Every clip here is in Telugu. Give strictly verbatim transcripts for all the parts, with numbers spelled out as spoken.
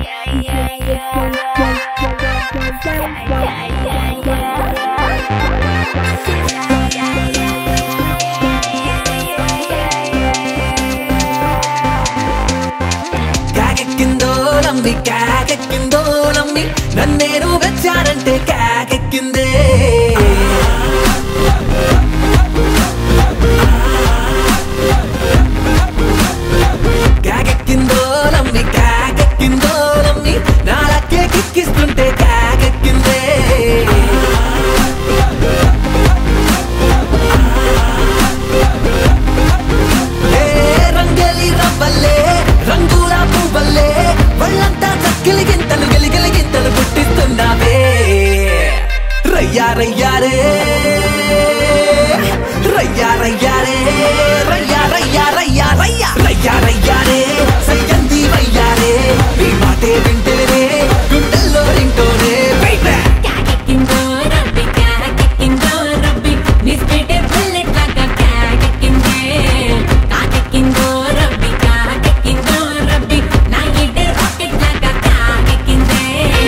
నమ్మి కాకెక్కిందో నమ్మి నన్నేను వెచ్చానంటే కాకెక్కిందే కాకెక్కిందో నమ్మి కాకెక్కిందో నమ్మి నాకే కిక్కిస్తుంటే కాకెక్కిందే రంగలి రవ్వల్లే రంగుల పువ్వల్లే వాళ్ళంతా చక్కిలి గింతలు గెలిగలి గింతలు పుట్టిస్తున్నావే రయ్యా రయ్యారే రయ్యా రయ్యారే రయ్యా రయ్యా రయ్యా రయ్యా రయ్యా రయ్యారే సయ్యంది వయ్యారే నీ మాటే వింటేనే గుండెల్లో రింటోనే కాకెక్కిందో రబ్బి కాకెక్కిందో రబ్బి నీ స్పీడే బుల్లెట్ లాగా కాకెక్కిందే కాకెక్కిందో రబ్బి కాకెక్కిందో రబ్బి నా ఇడే రాకెట్ లాగా కాకెక్కిందే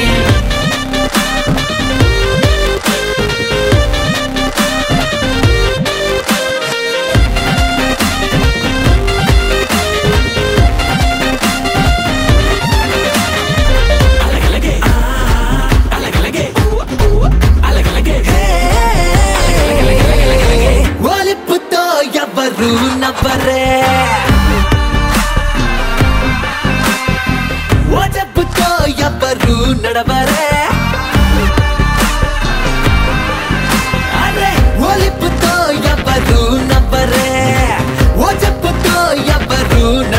ఒలిప్పుతో ఎవరు నవ్వరే ఓ జబ్బుతో ఎవరు నడవరే అరే ఒలిప్పుతో ఎవరు నవ్వరే ఓ జబ్బుతో ఎవరు